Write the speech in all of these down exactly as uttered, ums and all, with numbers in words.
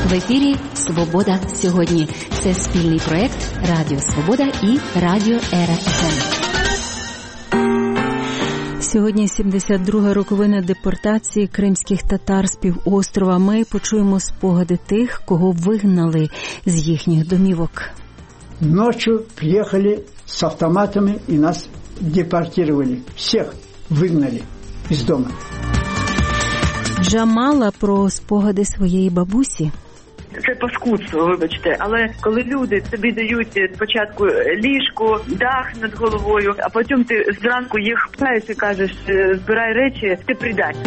В ефірі «Свобода сьогодні». Це спільний проєкт Радіо Свобода і Радіо Ера еф ем. Сьогодні сімдесят друга роковина депортації кримських татар з півострова. Ми почуємо спогади тих, кого вигнали з їхніх домівок. Ночью приехали с автоматами и нас депортировали. Всех выгнали из дома. Джамала про спогади своєї бабусі. Це паскудство, вибачте, але коли люди тобі дають спочатку ліжко, дах над головою, а потім ти зранку їх пхаєш і кажеш, збирай речі, ти предатель.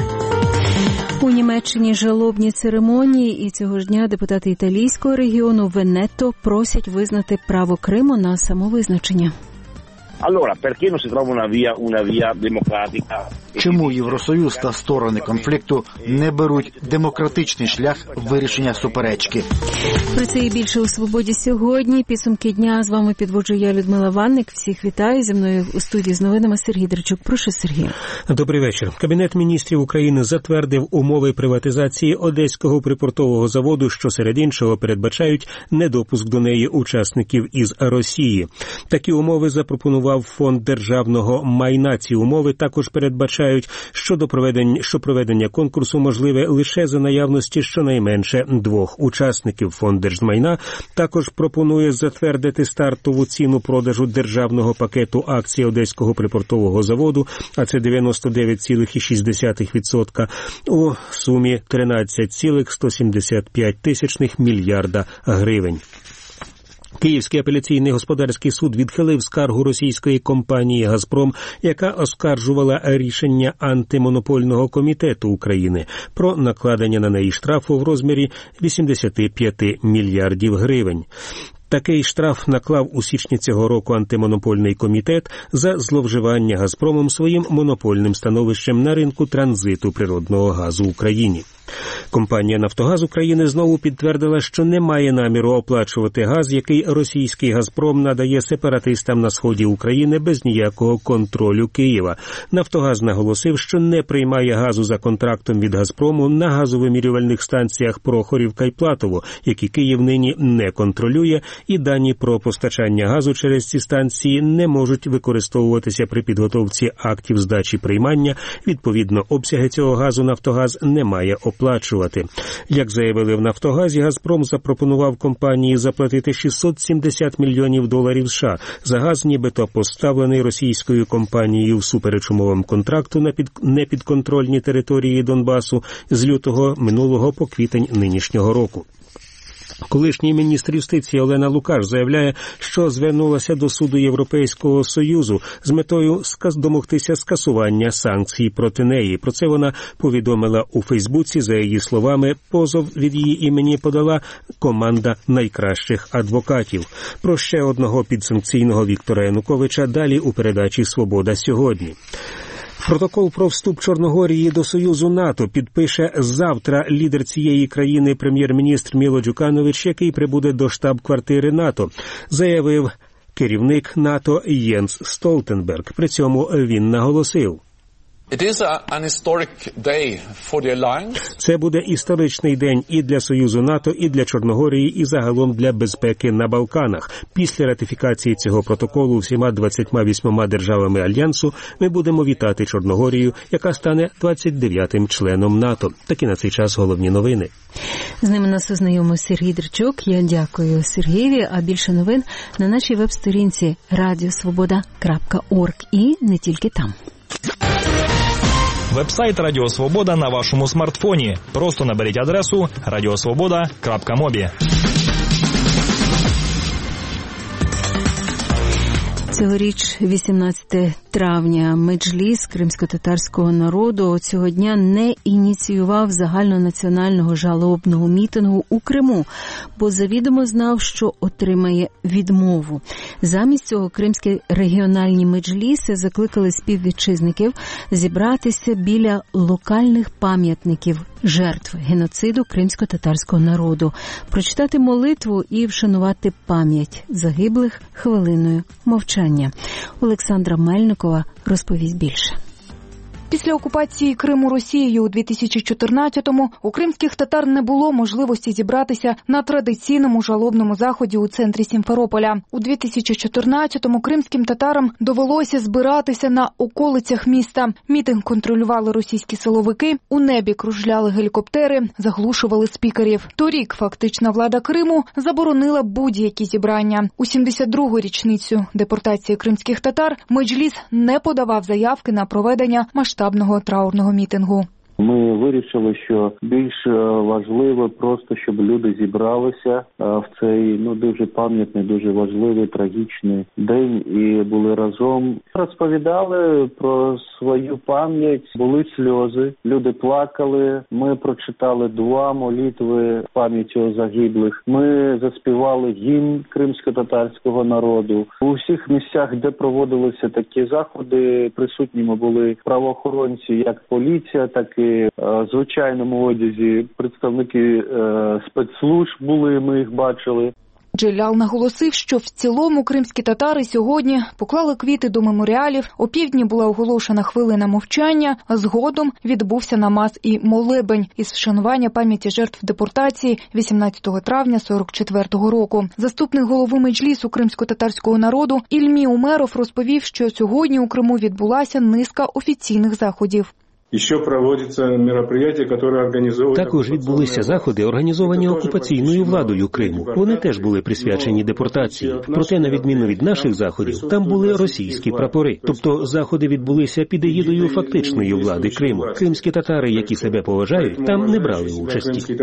У Німеччині жалобні церемонії, і цього ж дня депутати італійського регіону Венето просять визнати право Криму на самовизначення. Allora, perché non si trova una via, una via democratica? Чому Євросоюз та сторони конфлікту не беруть демократичний шлях вирішення суперечки? Про це і більше у «Свободі сьогодні». Підсумки дня з вами підводжу я, Людмила Ванник. Всіх вітаю. Зі мною у студії з новинами Сергій Драчук. Прошу, Сергій. Добрий вечір. Кабінет міністрів України затвердив умови приватизації Одеського припортового заводу, що серед іншого передбачають недопуск до неї учасників із Росії. Такі умови запропонував Фонд державного майна. Ці умови також передбачають, що до проведення, що проведення конкурсу можливе лише за наявності щонайменше двох учасників. Фонд держмайна також пропонує затвердити стартову ціну продажу державного пакету акцій Одеського припортового заводу, а це дев'яносто дев'ять цілих шість десятих відсотка, у сумі тринадцять цілих сто сімдесят п'ять тисячних мільярда гривень. Київський апеляційний господарський суд відхилив скаргу російської компанії «Газпром», яка оскаржувала рішення антимонопольного комітету України про накладення на неї штрафу в розмірі вісімдесят п'ять мільярдів гривень. Такий штраф наклав у січні цього року антимонопольний комітет за зловживання «Газпромом» своїм монопольним становищем на ринку транзиту природного газу в Україні. Компанія «Нафтогаз України» знову підтвердила, що не має наміру оплачувати газ, який російський «Газпром» надає сепаратистам на сході України без ніякого контролю Києва. «Нафтогаз» наголосив, що не приймає газу за контрактом від «Газпрому» на газовимірювальних станціях Прохорівка і Платово, які Київ нині не контролює, і дані про постачання газу через ці станції не можуть використовуватися при підготовці актів здачі приймання. Відповідно, обсяги цього газу «Нафтогаз» не має оплачувати. Як заявили в «Нафтогазі», «Газпром» запропонував компанії заплатити шістсот сімдесят мільйонів доларів США за газ, нібито поставлений російською компанією всупереч умовам контракту на під... непідконтрольній території Донбасу з лютого минулого по квітень нинішнього року. Колишній міністр юстиції Олена Лукаш заявляє, що звернулася до суду Європейського Союзу з метою сказ... домогтися скасування санкцій проти неї. Про це вона повідомила у Фейсбуці. За її словами, позов від її імені подала команда найкращих адвокатів. Про ще одного підсанкційного Віктора Януковича далі у передачі «Свобода сьогодні». Протокол про вступ Чорногорії до Союзу НАТО підпише завтра лідер цієї країни прем'єр-міністр Міло Джуканович, який прибуде до штаб-квартири НАТО, заявив керівник НАТО Єнс Столтенберг. При цьому він наголосив: це буде історичний день і для Союзу НАТО, і для Чорногорії, і загалом для безпеки на Балканах. Після ратифікації цього протоколу всіма двадцятьма вісьмома державами Альянсу ми будемо вітати Чорногорію, яка стане двадцять дев'ятим членом НАТО. Такі на цей час головні новини. З ними нас ознайомив Сергій Драчук. Я дякую Сергієві, а більше новин на нашій веб-сторінці радіо свобода крапка орг і не тільки там. Веб-сайт Радіо Свобода на вашому смартфоні. Просто наберіть адресу радіосвобода крапка мобі. Цьогоріч, вісімнадцятого травня, меджліс кримсько-татарського народу цього дня не ініціював загальнонаціонального жалобного мітингу у Криму, бо завідомо знав, що отримає відмову. Замість цього кримські регіональні меджліси закликали співвітчизників зібратися біля локальних пам'ятників жертв геноциду кримсько-татарського народу, прочитати молитву і вшанувати пам'ять загиблих хвилиною мовчання. Олександра Мельникова розповість більше. Після окупації Криму Росією у дві тисячі чотирнадцятому у кримських татар не було можливості зібратися на традиційному жалобному заході у центрі Сімферополя. У дві тисячі чотирнадцятому кримським татарам довелося збиратися на околицях міста. Мітинг контролювали російські силовики, у небі кружляли гелікоптери, заглушували спікерів. Торік фактична влада Криму заборонила будь-які зібрання. У сімдесят другу річницю депортації кримських татар Меджліс не подавав заявки на проведення масштабного траурного мітингу. Ми вирішили, що більш важливо просто, щоб люди зібралися в цей ну дуже пам'ятний, дуже важливий, трагічний день і були разом. Розповідали про свою пам'ять, були сльози, люди плакали, ми прочитали дуа, молитви пам'яті загиблих. Ми заспівали гімн кримсько-татарського народу. У всіх місцях, де проводилися такі заходи, присутніми були правоохоронці, як поліція, так і в звичайному одязі представники е, спецслужб були, ми їх бачили. Джелял наголосив, що в цілому кримські татари сьогодні поклали квіти до меморіалів, опівдні була оголошена хвилина мовчання, а згодом відбувся намаз і молебень із вшанування пам'яті жертв депортації вісімнадцятого травня сорок четвертого року. Заступник голови Меджлісу кримсько-татарського народу Ільмі Умеров розповів, що сьогодні у Криму відбулася низка офіційних заходів. Також відбулися заходи, організовані окупаційною владою Криму. Вони теж були присвячені депортації. Проте, на відміну від наших заходів, там були російські прапори. Тобто заходи відбулися під егідою фактичної влади Криму. Кримські татари, які себе поважають, там не брали участі.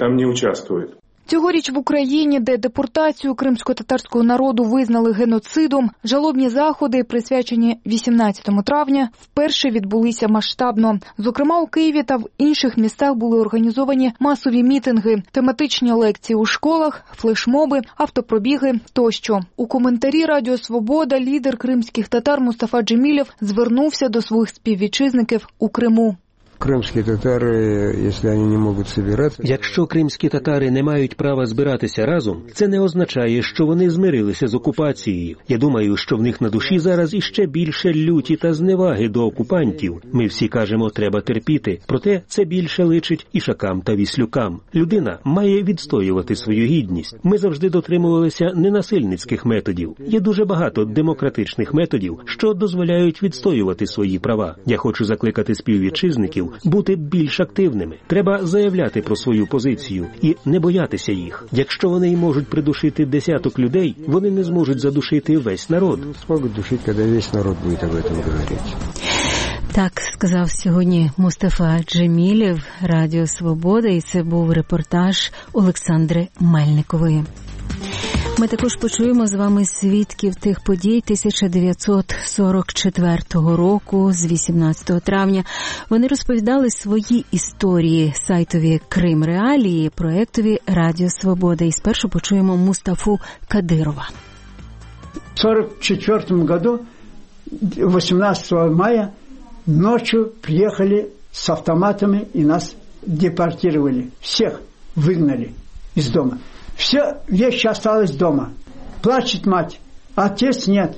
Цьогоріч в Україні, де депортацію кримсько-татарського народу визнали геноцидом, жалобні заходи, присвячені вісімнадцятому травня, вперше відбулися масштабно. Зокрема, у Києві та в інших містах були організовані масові мітинги, тематичні лекції у школах, флешмоби, автопробіги тощо. У коментарі Радіо Свобода лідер кримських татар Мустафа Джемілєв звернувся до своїх співвітчизників у Криму. Кримські татари, якщо вони не можуть збиратися... Якщо кримські татари не мають права збиратися разом, це не означає, що вони змирилися з окупацією. Я думаю, що в них на душі зараз іще більше люті та зневаги до окупантів. Ми всі кажемо, треба терпіти. Проте це більше личить ішакам та віслюкам. Людина має відстоювати свою гідність. Ми завжди дотримувалися ненасильницьких методів. Є дуже багато демократичних методів, що дозволяють відстоювати свої права. Я хочу закликати співвітчизників бути більш активними. Треба заявляти про свою позицію і не боятися їх. Якщо вони й можуть придушити десяток людей, вони не зможуть задушити весь народ. Зможуть душити, коли весь народ буде об этом говорити. Так сказав сьогодні Мустафа Джемілєв, Радіо Свобода, і це був репортаж Олександри Мельникової. Ми також почуємо з вами свідків тих подій тисяча дев'ятсот сорок четвертого року з вісімнадцятого травня. Вони розповідали свої історії сайтові Крим Реалії, проєктові Радіо Свобода. І спершу почуємо Мустафу Кадирова. В сорок четвертом году, восемнадцатого мая, ночью приехали с автоматами и нас депортировали. Всех выгнали из дома. Все вещи осталось дома. Плачет мать, отец нет.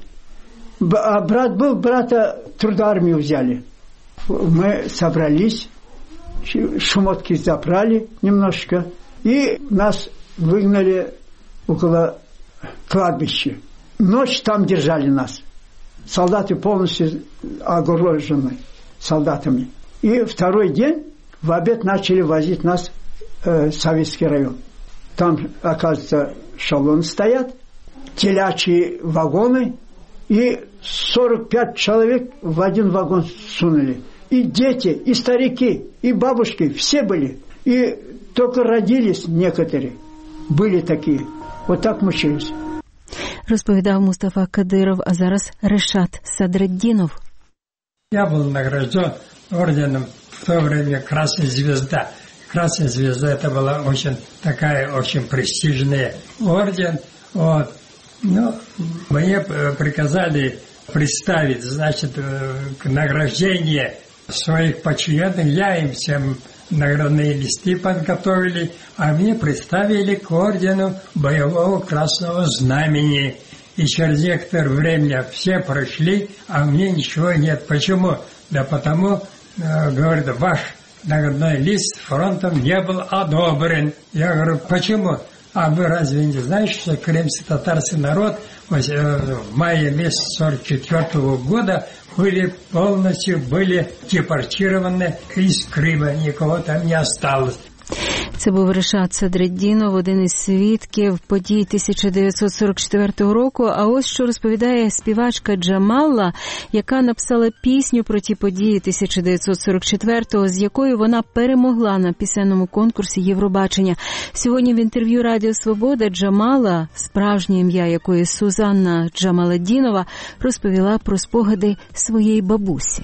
А брат был, брата трудармию взяли. Мы собрались, шмотки забрали немножко, и нас выгнали около кладбища. Ночь там держали нас. Солдаты полностью огорожены солдатами. И второй день в обед начали возить нас э, в Советский район. Там, оказывается, шалоны стоят, телячьи вагоны, и сорок пять человек в один вагон сунули. И дети, и старики, и бабушки, все были. И только родились некоторые. Были такие. Вот так мучились. Розповідав Мустафа Кадиров, а зараз Решат Садреддинов. Я был награжден орденом в то время «Красная звезда». Красная звезда это была очень такая очень престижная орден. Вот. Ну, мне приказали представить, значит, к награждению своих подчиненных. Я им всем наградные листы подготовили, а мне представили к ордену боевого красного знамени. И через некоторое время все прошли, а мне ничего нет. Почему? Да потому говорит, ваш наградной лист фронтом не был одобрен. Я говорю, почему? А вы разве не знаете, что крымско-татарский народ в мае месяце сорок четвёртого года были полностью были депортированы из Крыма, никого там не осталось. Це був Решат Садреддінов, один із свідків подій тисяча дев'ятсот сорок четвертого року. А ось що розповідає співачка Джамала, яка написала пісню про ті події тисяча дев'ятсот сорок четвертого, з якою вона перемогла на пісенному конкурсі Євробачення. Сьогодні в інтерв'ю Радіо Свобода Джамала, справжнє ім'я якої Сузанна Джамаладдінова, розповіла про спогади своєї бабусі.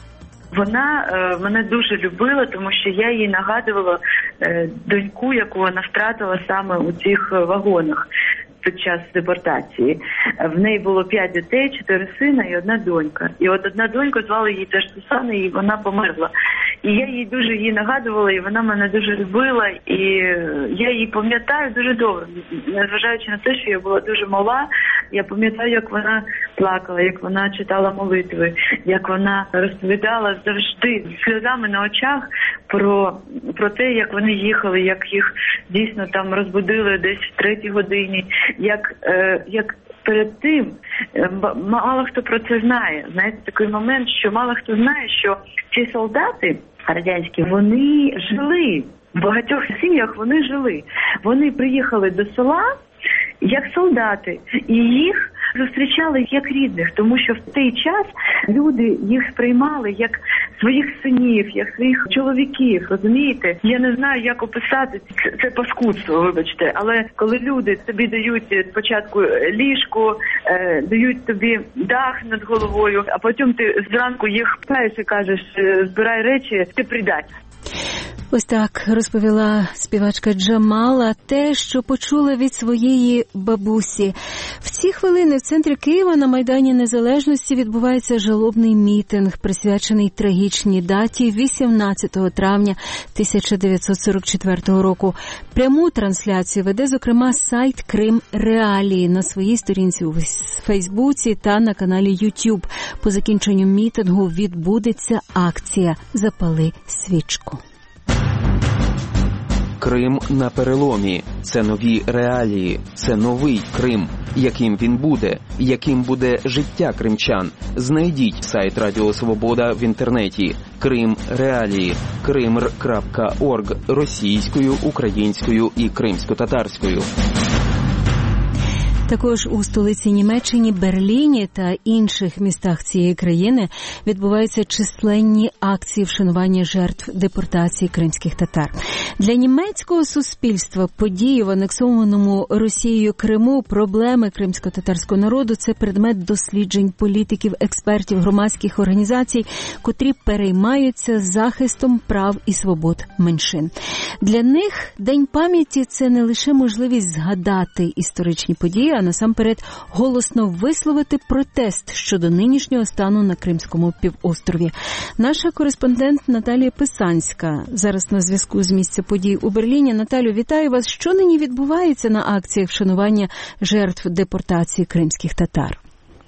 Вона е, мене дуже любила, тому що я їй нагадувала е, доньку, яку вона втратила саме у цих вагонах під час депортації. В неї було п'ять дітей, чотири сина і одна донька. І от одна донька, звали її теж Сусана, і вона померла. І я їй дуже її нагадувала, і вона мене дуже любила, і я її пам'ятаю дуже добре. Незважаючи на те, що я була дуже мала, я пам'ятаю, як вона плакала, як вона читала молитви, як вона розповідала завжди з сльозами на очах про, про те, як вони їхали, як їх дійсно там розбудили десь в третій годині, як, е, як перед тим, е, мало хто про це знає. Знаєте, такий момент, що мало хто знає, що ці солдати радянські, вони жили, в багатьох сім'ях вони жили. Вони приїхали до села як солдати, і їх зустрічали як рідних, тому що в той час люди їх сприймали як своїх синів, як своїх чоловіків, розумієте? Я не знаю, як описати це, це паскудство, вибачте, але коли люди тобі дають спочатку ліжко, е, дають тобі дах над головою, а потім ти зранку їх пхаєш і кажеш, збирай речі, ти предатель. Ось так розповіла співачка Джамала те, що почула від своєї бабусі. В ці хвилини в центрі Києва на Майдані Незалежності відбувається жалобний мітинг, присвячений трагічній даті вісімнадцятого травня тисяча дев'ятсот сорок четвертого року. Пряму трансляцію веде, зокрема, сайт Крим Реалії на своїй сторінці у Фейсбуці та на каналі YouTube. По закінченню мітингу відбудеться акція «Запали свічку». Крим на переломі. Це нові реалії. Це новий Крим. Яким він буде? Яким буде життя кримчан? Знайдіть сайт Радіо Свобода в інтернеті. Крим Реалії. кримр крапка орг російською, українською і кримсько-татарською. Також у столиці Німеччини, Берліні та інших містах цієї країни відбуваються численні акції вшанування жертв депортації кримських татар. Для німецького суспільства події в анексованому Росією Криму, проблеми кримсько-татарського народу – це предмет досліджень політиків, експертів, громадських організацій, котрі переймаються захистом прав і свобод меншин. Для них День пам'яті – це не лише можливість згадати історичні події, а насамперед голосно висловити протест щодо нинішнього стану на Кримському півострові. Наша кореспондент Наталія Писанська зараз на зв'язку з місця подій у Берліні. Наталю, вітаю вас. Що нині відбувається на акціях вшанування жертв депортації кримських татар?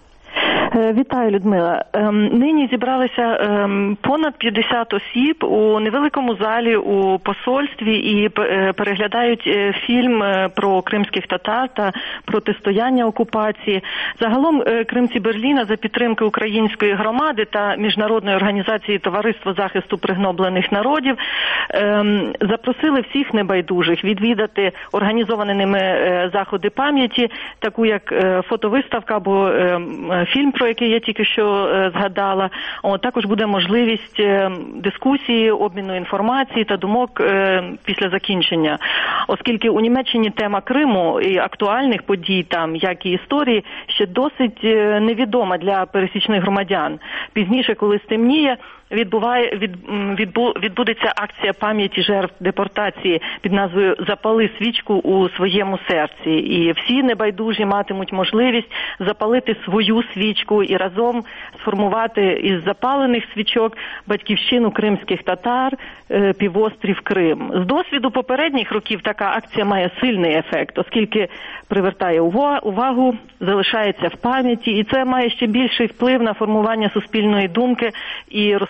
Вітаю, Людмила. Нині зібралися понад п'ятдесят осіб у невеликому залі у посольстві і переглядають фільм про кримських татар та протистояння окупації. Загалом кримці Берліна за підтримки української громади та Міжнародної організації Товариство захисту пригноблених народів запросили всіх небайдужих відвідати організовані ними заходи пам'яті, таку як фотовиставка або фільм, про який я тільки що е, згадала. О, також буде можливість е, дискусії, обміну інформації та думок е, після закінчення. Оскільки у Німеччині тема Криму і актуальних подій там, як і історії, ще досить е, невідома для пересічних громадян. Пізніше, коли стемніє, відбуває від, відбу, відбудеться акція пам'яті жертв депортації під назвою «Запали свічку у своєму серці». І всі небайдужі матимуть можливість запалити свою свічку і разом сформувати із запалених свічок батьківщину кримських татар, півострів Крим. З досвіду попередніх років така акція має сильний ефект, оскільки привертає увагу, залишається в пам'яті, і це має ще більший вплив на формування суспільної думки і розповідання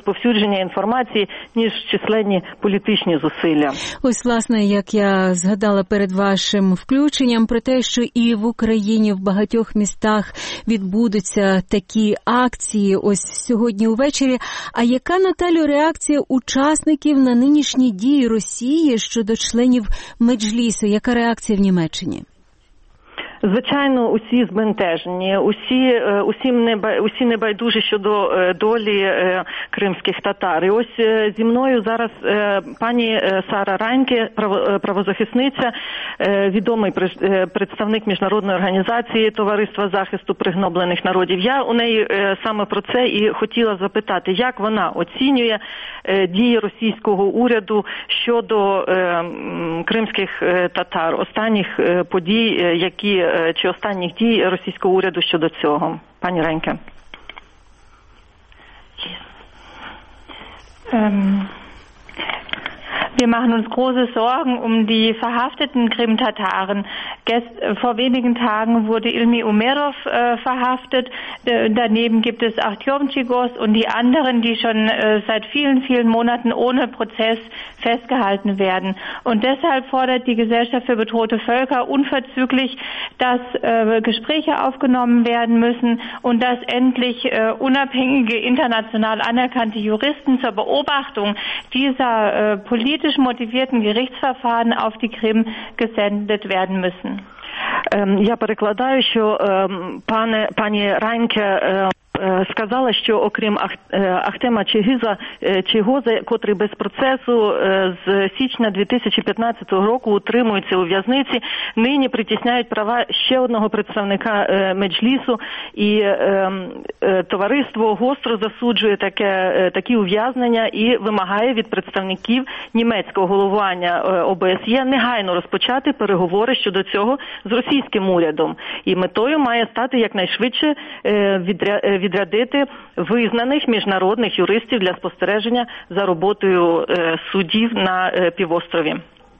розповсюдження інформації, ніж численні політичні зусилля. Ось, власне, як я згадала перед вашим включенням про те, що і в Україні в багатьох містах відбудуться такі акції ось сьогодні увечері. А яка, Наталю, реакція учасників на нинішні дії Росії щодо членів Меджлісу? Яка реакція в Німеччині? Звичайно, усі збентежені, усі, усім не, усі небайдужі щодо долі кримських татар. І ось зі мною зараз пані Сара Райнке, правозахисниця, відомий представник міжнародної організації Товариства захисту пригноблених народів. Я у неї саме про це і хотіла запитати, як вона оцінює дії російського уряду щодо кримських татар, останніх подій, які чи останніх дій російського уряду щодо цього. Пані Райнке. Ähm, wir machen uns große Sorgen um die verhafteten Krim-Tataren. Vor wenigen Tagen wurde Ilmi Umerov äh, verhaftet. D- daneben gibt es Artyom-Chigos und die anderen, die schon äh, seit vielen, vielen Monaten ohne Prozess festgehalten werden. Und deshalb fordert die Gesellschaft für bedrohte Völker unverzüglich, dass äh, Gespräche aufgenommen werden müssen und dass endlich äh, unabhängige, international anerkannte Juristen zur Beobachtung dieser äh, politisch motivierten Gerichtsverfahren auf die Krim gesendet werden müssen. Я перекладаю, що пане, пані Райнке сказала, що окрім Ахтема Чигіза, Чигози, котрий без процесу з січня дві тисячі п'ятнадцятого року утримується у в'язниці, нині притісняють права ще одного представника Меджлісу, і товариство гостро засуджує таке, такі ув'язнення і вимагає від представників німецького головування ОБСЄ негайно розпочати переговори щодо цього з російським урядом. І метою має стати якнайшвидше відрядити визнаних міжнародних юристів для спостереження за роботою судів на півострові.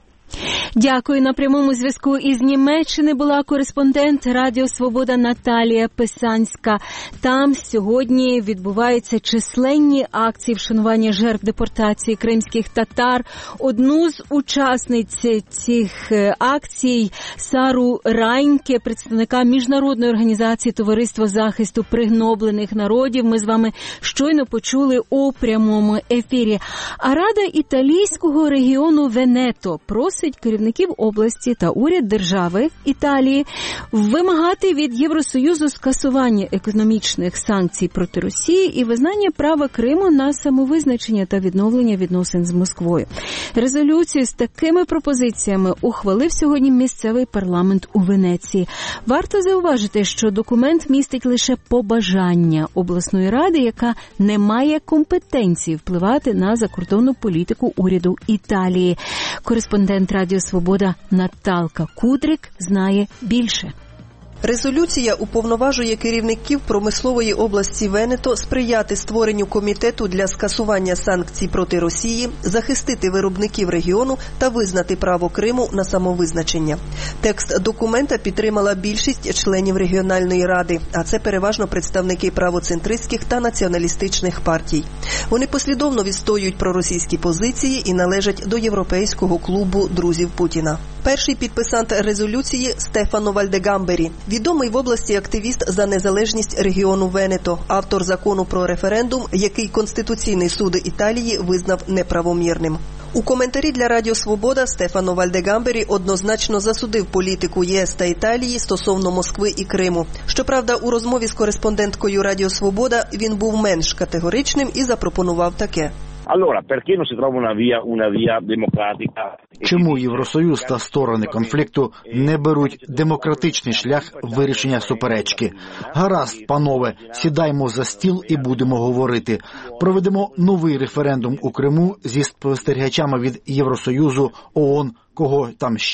Дякую. На прямому зв'язку із Німеччини була кореспондент Радіо Свобода Наталія Писанська. Там сьогодні відбуваються численні акції вшанування жертв депортації кримських татар. Одну з учасниць цих акцій, Сару Райнке, представника Міжнародної організації Товариства захисту пригноблених народів, ми з вами щойно почули у прямому ефірі. А Рада італійського регіону Венето просить керівників області та уряд держави Італії вимагати від Євросоюзу скасування економічних санкцій проти Росії і визнання права Криму на самовизначення та відновлення відносин з Москвою. Резолюцію з такими пропозиціями ухвалив сьогодні місцевий парламент у Венеції. Варто зауважити, що документ містить лише побажання обласної ради, яка не має компетенції впливати на закордонну політику уряду Італії. Кореспондент Радіо Свобода Наталка Кудрик знає більше. Резолюція уповноважує керівників промислової області Венето сприяти створенню комітету для скасування санкцій проти Росії, захистити виробників регіону та визнати право Криму на самовизначення. Текст документа підтримала більшість членів регіональної ради, а це переважно представники правоцентристських та націоналістичних партій. Вони послідовно відстоюють проросійські позиції і належать до європейського клубу друзів Путіна. Перший підписант резолюції – Стефано Вальдегамбері, відомий в області активіст за незалежність регіону Венето, автор закону про референдум, який Конституційний суд Італії визнав неправомірним. У коментарі для Радіо Свобода Стефано Вальдегамбері однозначно засудив політику ЄС та Італії стосовно Москви і Криму. Щоправда, у розмові з кореспонденткою Радіо Свобода він був менш категоричним і запропонував таке. Allora, perché non si trova una via, una via democratica? Чому Євросоюз та сторони конфлікту не беруть демократичний шлях вирішення суперечки? Гаразд, панове, сідаймо за стіл і будемо говорити. Проведемо новий референдум у Криму зі спостерігачами від Євросоюзу, ООН, кого там ще.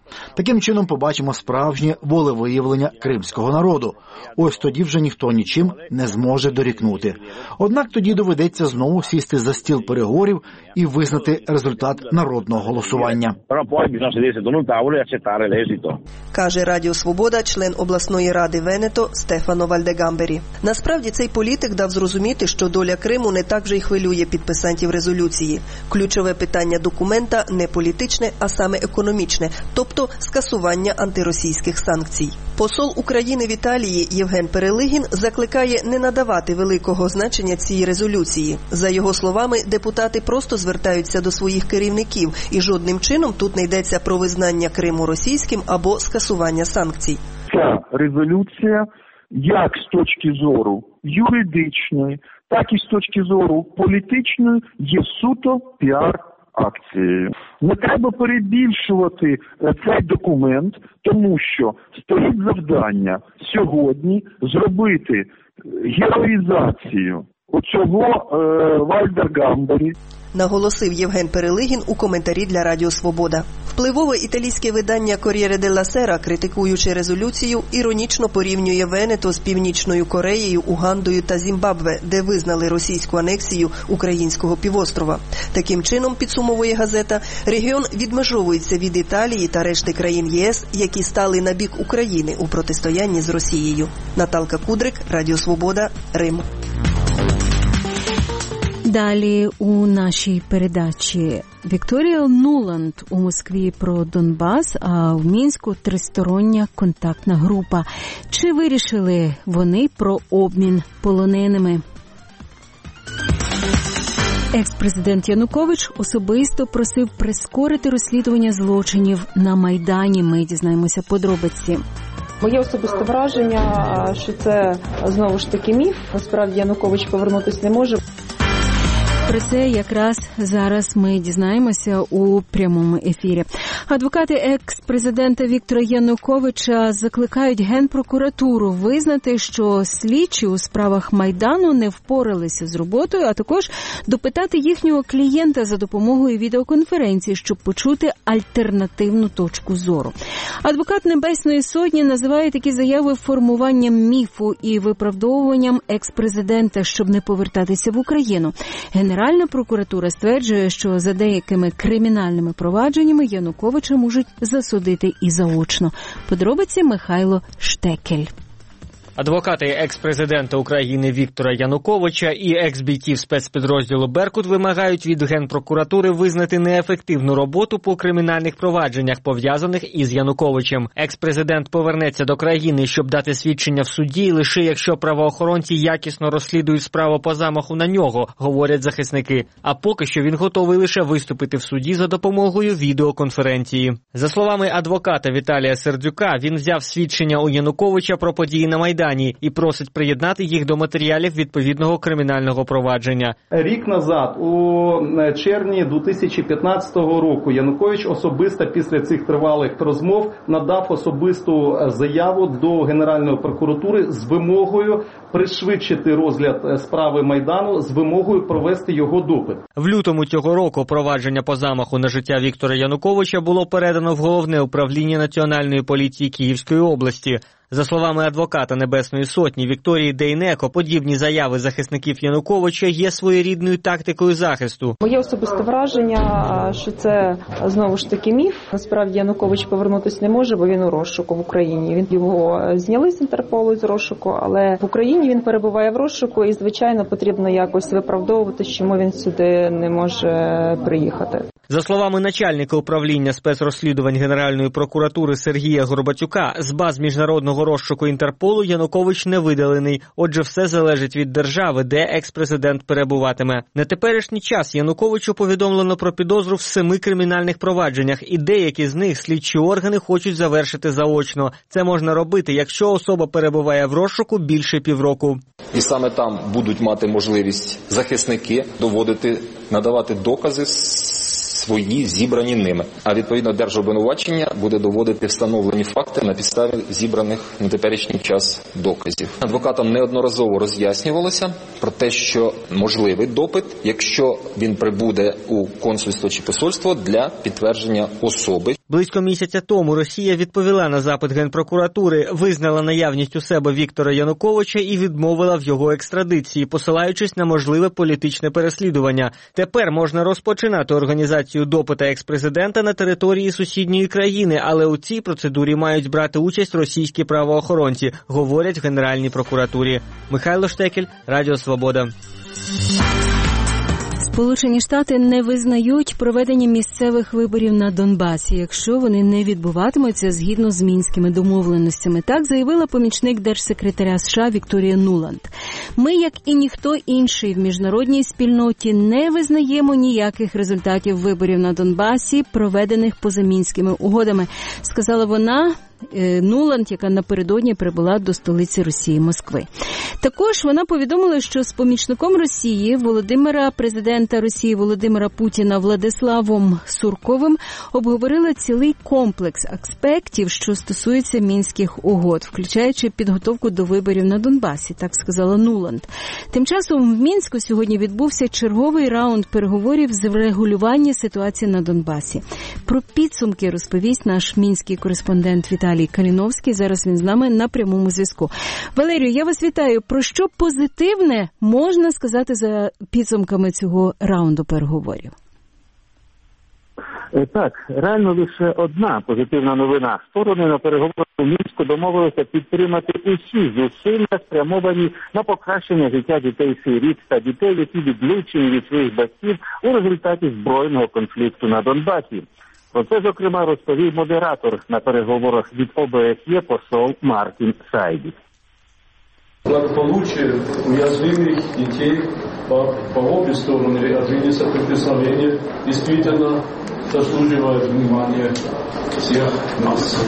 Таким чином побачимо справжнє волевиявлення кримського народу. Ось тоді вже ніхто нічим не зможе дорікнути. Однак тоді доведеться знову сісти за стіл переговорів і визнати результат народного голосування. Каже Радіо Свобода член обласної ради Венето Стефано Вальдегамбері. Насправді цей політик дав зрозуміти, що доля Криму не так вже й хвилює підписантів резолюції. Ключове питання документа не політичне, а саме економічне, тобто скасування антиросійських санкцій. Посол України в Італії Євген Перелигін закликає не надавати великого значення цій резолюції. За його словами, депутати просто звертаються до своїх керівників і жодним чином тут не йдеться про визнання Криму російським або скасування санкцій. Ця резолюція як з точки зору юридичної, так і з точки зору політичної є суто піар-акцією. Не треба перебільшувати цей документ, тому що стоїть завдання сьогодні зробити героїзацію оцього е, Вальдегамбері. Наголосив Євген Перелигін у коментарі для Радіо Свобода. Впливове італійське видання «Кор'єре делла Сера», критикуючи резолюцію, іронічно порівнює Венето з Північною Кореєю, Угандою та Зімбабве, де визнали російську анексію українського півострова. Таким чином, підсумовує газета, регіон відмежовується від Італії та решти країн ЄС, які стали на бік України у протистоянні з Росією. Наталка Кудрик, Радіо Свобода, Рим. Далі у нашій передачі Вікторія Нуланд у Москві про Донбас, а в Мінську тристороння контактна група. Чи вирішили вони про обмін полоненими? Екс-президент Янукович особисто просив прискорити розслідування злочинів на Майдані. Ми дізнаємося подробиці. Моє особисте враження, що це знову ж таки міф. Насправді Янукович повернутися не може. Про це якраз зараз ми дізнаємося у прямому ефірі. Адвокати екс-президента Віктора Януковича закликають Генпрокуратуру визнати, що слідчі у справах Майдану не впоралися з роботою, а також допитати їхнього клієнта за допомогою відеоконференції, щоб почути альтернативну точку зору. Адвокат Небесної Сотні називає такі заяви формуванням міфу і виправдовуванням екс-президента, щоб не повертатися в Україну. Генеральна прокуратура стверджує, що за деякими кримінальними провадженнями Януковича можуть засудити і заочно. Подробиці Михайло Штекель. Адвокати екс-президента України Віктора Януковича і екс-бійців спецпідрозділу «Беркут» вимагають від Генпрокуратури визнати неефективну роботу по кримінальних провадженнях, пов'язаних із Януковичем. Екс-президент повернеться до країни, щоб дати свідчення в суді, лише якщо правоохоронці якісно розслідують справу по замаху на нього, говорять захисники. А поки що він готовий лише виступити в суді за допомогою відеоконференції. За словами адвоката Віталія Сердюка, він взяв свідчення у Януковича про події на Майдані і просить приєднати їх до матеріалів відповідного кримінального провадження. Рік назад, у червні дві тисячі п'ятнадцятого року, Янукович особисто після цих тривалих розмов надав особисту заяву до Генеральної прокуратури з вимогою пришвидшити розгляд справи Майдану, з вимогою провести його допит. В лютому цього року провадження по замаху на життя Віктора Януковича було передано в Головне управління Національної поліції Київської області. За словами адвоката Небесної Сотні Вікторії Дейнеко, подібні заяви захисників Януковича є своєрідною тактикою захисту. Моє особисте враження, що це знову ж таки міф. Насправді Янукович повернутися не може, бо він у розшуку в Україні. Він його зняли з Інтерполу з розшуку, але в Україні він перебуває в розшуку і, звичайно, потрібно якось виправдовувати, чому він сюди не може приїхати. За словами начальника управління спецрозслідувань Генеральної прокуратури Сергія Горбатюка, з баз міжнародного розшуку Інтерполу Янукович не видалений. Отже, все залежить від держави, де екс-президент перебуватиме. На теперішній час Януковичу повідомлено про підозру в семи кримінальних провадженнях, і деякі з них слідчі органи хочуть завершити заочно. Це можна робити, якщо особа перебуває в розшуку більше півроку. І саме там будуть мати можливість захисники доводити, надавати докази свої, зібрані ними. А відповідно держобвинувачення буде доводити встановлені факти на підставі зібраних на теперішній час доказів. Адвокатам неодноразово роз'яснювалося про те, що можливий допит, якщо він прибуде у консульство чи посольство для підтвердження особи. Близько місяця тому Росія відповіла на запит Генпрокуратури, визнала наявність у себе Віктора Януковича і відмовила в його екстрадиції, посилаючись на можливе політичне переслідування. Тепер можна розпочинати організацію допита екс-президента на території сусідньої країни, але у цій процедурі мають брати участь російські правоохоронці, говорять в Генеральній прокуратурі. Михайло Штекель, Радіо Свобода. Сполучені Штати не визнають проведення місцевих виборів на Донбасі, якщо вони не відбуватимуться згідно з мінськими домовленостями. Так заявила помічник держсекретаря США Вікторія Нуланд. Ми, як і ніхто інший в міжнародній спільноті, не визнаємо ніяких результатів виборів на Донбасі, проведених поза мінськими угодами, сказала вона. Нуланд, яка напередодні прибула до столиці Росії Москви. Також вона повідомила, що з помічником Росії Володимира, президента Росії Володимира Путіна Владиславом Сурковим обговорила цілий комплекс аспектів, що стосуються мінських угод, включаючи підготовку до виборів на Донбасі, так сказала Нуланд. Тим часом в Мінську сьогодні відбувся черговий раунд переговорів з врегулювання ситуації на Донбасі. Про підсумки розповість наш мінський кореспондент Віталій Віталій Каліновський. Зараз він з нами на прямому зв'язку. Валерію, я вас вітаю. Про що позитивне можна сказати за підсумками цього раунду переговорів? Так, реально лише одна позитивна новина. Сторони на переговорах у Мінську домовилися підтримати усі зусилля, спрямовані на покращення життя дітей-сиріт та дітей, які відлучені від своїх батьків у результаті збройного конфлікту на Донбасі. Про це, зокрема, розповів модератор на переговорах від О Б С Є посол Мартін Сайдік. Благополучие уязвимых детей по, по обе стороны от линии соприкосновения действительно заслуживает внимания всех нас.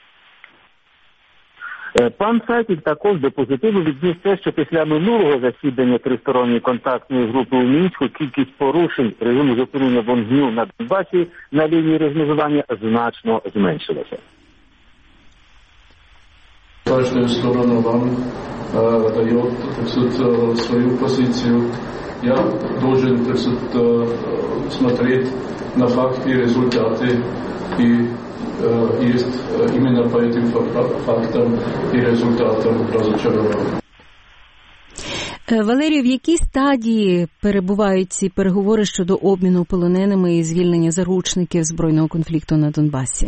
Пан Сайдік також до позитиву відніс те, що після минулого засідання тристоронньої контактної групи у Мінську кількість порушень режиму зупинення вогню на Донбасі на лінії розмежування значно зменшилася. Каждая сторона вам э, дает э, свою позицию. Я должен э, смотреть на факты и результаты. И э, есть э, именно по этим фактам и результатам разочарования. Валерію, в якій стадії перебувають ці переговори щодо обміну полоненими і звільнення заручників збройного конфлікту на Донбасі?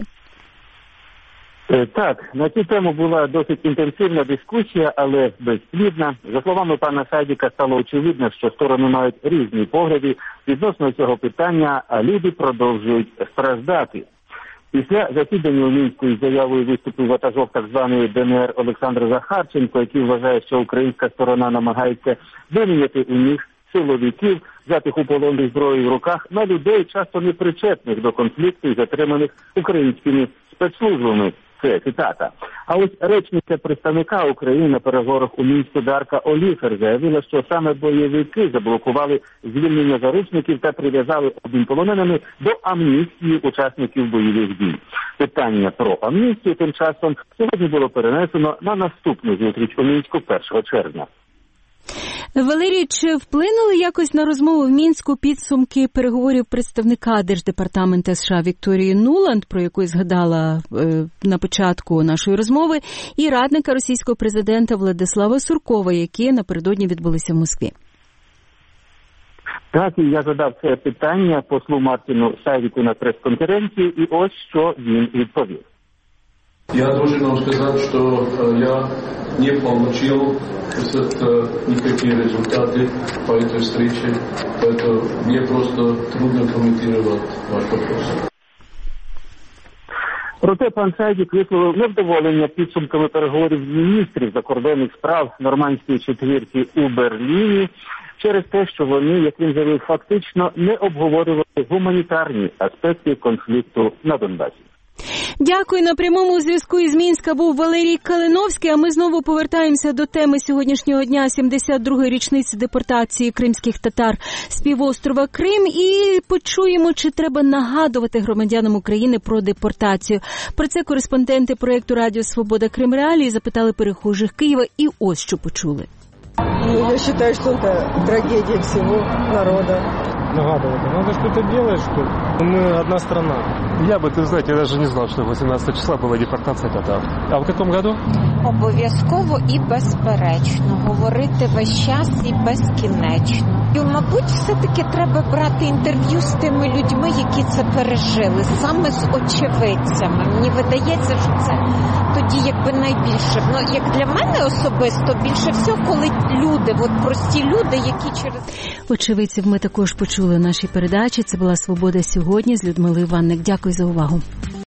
Так, на цю тему була досить інтенсивна дискусія, але безплідна. За словами пана Сайдіка, стало очевидно, що сторони мають різні погляди відносно цього питання, а люди продовжують страждати. Після засідання у Мінську із заявою виступив ватажок так званої Д Н Р Олександр Захарченко, який вважає, що українська сторона намагається виміняти у них силовиків, взятих у полон зі зброєю в руках, на людей, часто непричетних до конфлікту і затриманих українськими спецслужбами. Це цитата. А ось речниця представника України на переговорах у Мінську Дарка Оліфер заявила, що саме бойовики заблокували звільнення заручників та прив'язали обмін полоненими до амністії учасників бойових дій. Питання про амністію тим часом сьогодні було перенесено на наступну зустріч у Мінську першого червня. Валерій, чи вплинули якось на розмову в Мінську підсумки переговорів представника Держдепартаменту США Вікторії Нуланд, про яку я згадала е, на початку нашої розмови, і радника російського президента Владислава Суркова, які напередодні відбулися в Москві? Так, і я задав це питання послу Мартіну Сайдіку на прес-конференції, і ось що він відповів. Я должен вам сказать, что э, я не получил э, никакие результаты по этой встрече, поэтому мне просто трудно комментировать ваш вопрос. Проте пан Сайдік висловив невдоволення підсумками переговорів з міністрів закордонних справ нормандської четвірки у Берліні через те, що вони, як він заявив, фактично не обговорювали гуманітарні аспекти конфлікту на Донбасі. Дякую. На прямому зв'язку із Мінська був Валерій Калиновський, а ми знову повертаємося до теми сьогоднішнього дня, сімдесят другої річниці депортації кримських татар з півострова Крим, і почуємо, чи треба нагадувати громадянам України про депортацію. Про це кореспонденти проєкту «Радіо Свобода Крим Реалії» запитали перехожих Києва, і ось що почули. Ну, я считаю, что это трагедия всего народа. нагадывать. Надо что-то делать, что мы одна страна. Я бы, ты знаете, я даже не знал, что восемнадцатого числа была депортация татар. А в каком году? Обов'язково і безперечно. Говорити весь час і безкінечно. І, мабуть, все-таки треба брати інтерв'ю з тими людьми, які це пережили, саме з очевидцями. Мені видається, що це тоді якби найбільше. Ну, як для мене особисто, більше всього, коли люди, от прості люди, які через... Очевидців ми також почули у нашій передачі. Це була «Свобода сьогодні» з Людмилою Ванник. Дякую за увагу.